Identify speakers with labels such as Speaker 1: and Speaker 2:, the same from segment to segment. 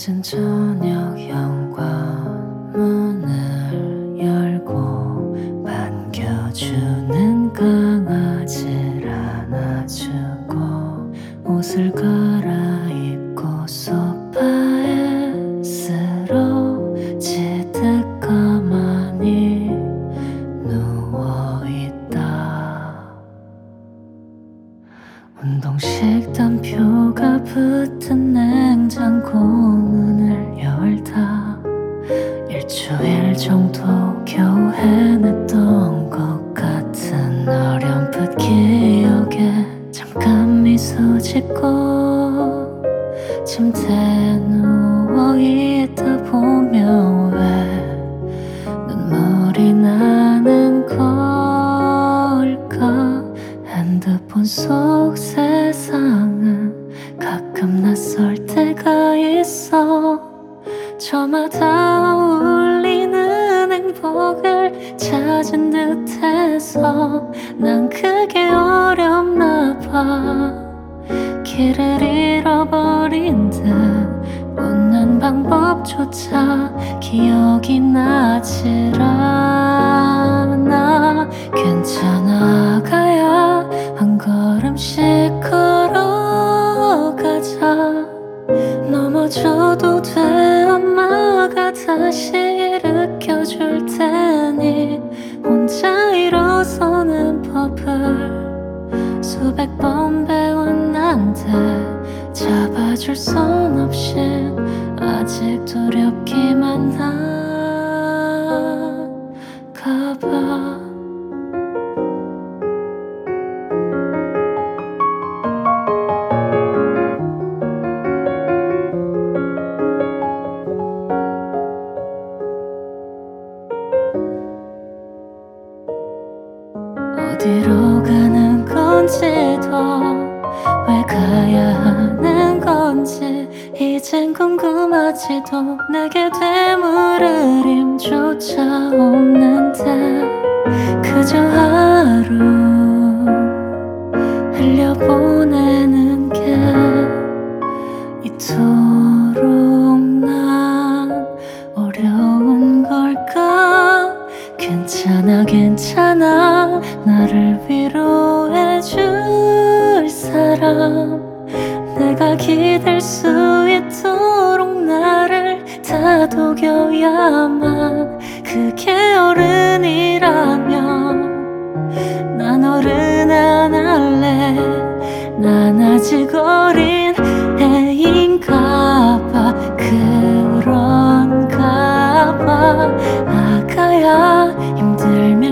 Speaker 1: 늦은 저녁 현관문을 열고 반겨주는 강아지를 안아주고 옷을 갈아입고 소파에 쓰러지듯 가만히 누워있다. 운동식 단표가 붙은 냉장고 문을 열다 일주일 정도 겨우 해냈던 것 같은 어렴풋 기억에 잠깐 미소 짓고 침대에 누워있다 보면 왜 눈물이 나는 걸까. 핸드폰 속 세상은 가끔 낯설 때가 있어. 저마다 울리는 행복을 찾은 듯해서 난 그게 어렵나 봐. 길을 잃어버린 듯 묻는 방법조차 기억이 나질 않아. 괜찮아 가야 한 걸음씩 걸어가자. 넘어져도 돼 엄마가 다시 일으켜줄 테니 혼자 일어서는 법을 수백 번 배운 난데 잡아줄 순 없이 아직 두렵기만 한가 봐. 어디로 가는 건지도 왜 가야 하는 건지 이젠 궁금하지도. 내게 되물을 힘조차 없는데 그저 하루 흘려보내는 게 이토록 난 어려운 걸까. 괜찮아 괜찮아 나를 위로해줄 사람. 내가 기댈 수 있도록 나를 다독여야만 그게 어른이라면 난 어른 안 할래. 난 아직 어린 애인가봐. 그런가봐. 아가야 힘들면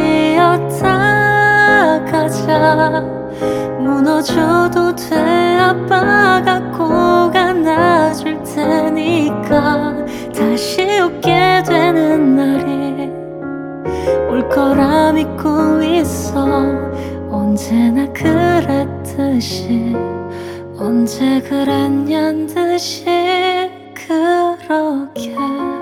Speaker 1: 쉬었다 가자. 무너져도 돼 아빠가 꼭 안아줄 테니까. 다시 웃게 되는 날이 올 거라 믿고 있어. 언제나 그랬듯이 언제 그랬냔 듯이 그렇게